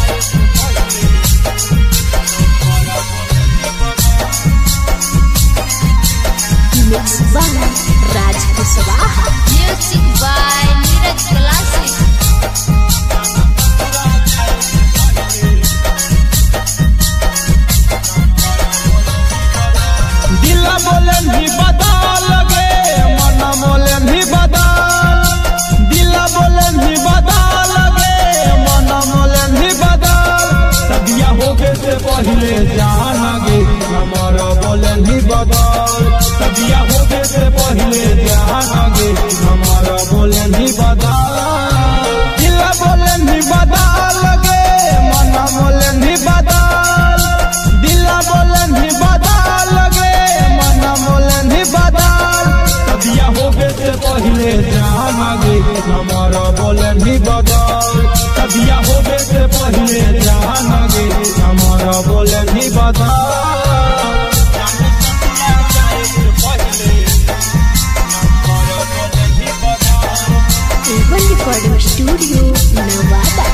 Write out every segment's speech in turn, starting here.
Mixed by Raj Kuswaha. Music by Neeraj Classic. दिल बोले भी बदल गे, मन बोले भी बदल, दिल बोले भी बदल गे, मन बोले भी बदल, सदिया होके से पहले जान गे, हमर बोले भी बदल, सदिया होके से पहले जान गे, हमर बोले भी बदल, दिल बोले भी बदल गे, मन बोले भी बदल, दिल बोले भी बदल गे, मन बोले भी बदल, सदिया होके से पहले जान गे, हमर बोले भी बदल, सदिया होके से पहले जान गे, हमर बोले भी बदल। Urban Recording Studio, Nevada.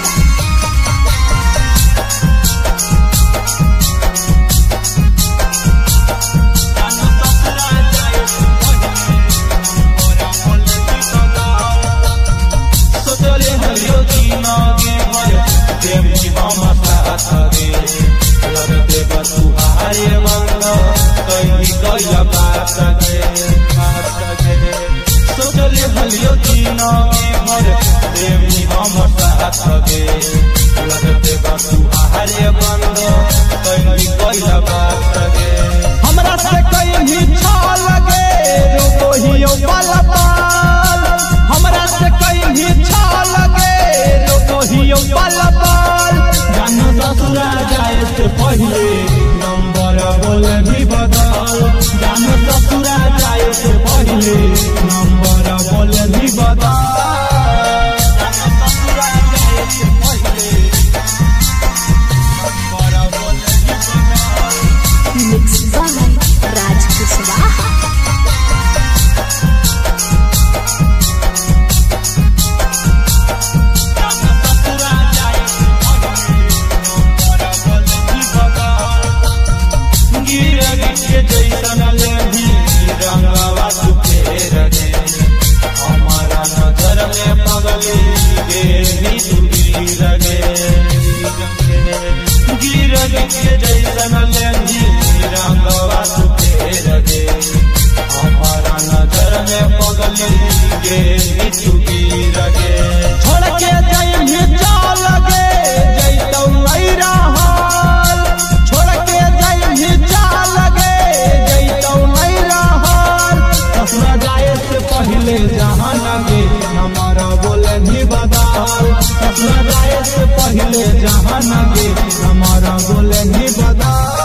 सोचले हलियो जीना में मर देवी हम साथ गे, लगते बसु आहारे बंद कहीं कोइला बात गे, हमरा से कहीं छाल गे, रोको हियो पलपल, हमरा से कहीं छाल गे, रोको हियो पलपल, जान ससुरा जाए से पहले नंबर बोले भी बदल, जान ससुरा जाए से पहले नंबर बोले भी बदल, जान ससुरा जाए से पहले नंबर बोले भी बदल। Mixed by Raj Kuswaha. जैसन लेंगी रंगवा सुखेर गे, हमारा नजर में पगली गे चुकीर गे, छोड़ के जइही चाल गे, जैतौ नहीं रहल, छोड़ के जइही चाल गे, जैतौ नहीं रहल, ससुरा जाए से पहले जहान गे, हमारा बोले भी बदल, ससुरा जाए से पहले जहान गे, हमारा बोले भी बदल।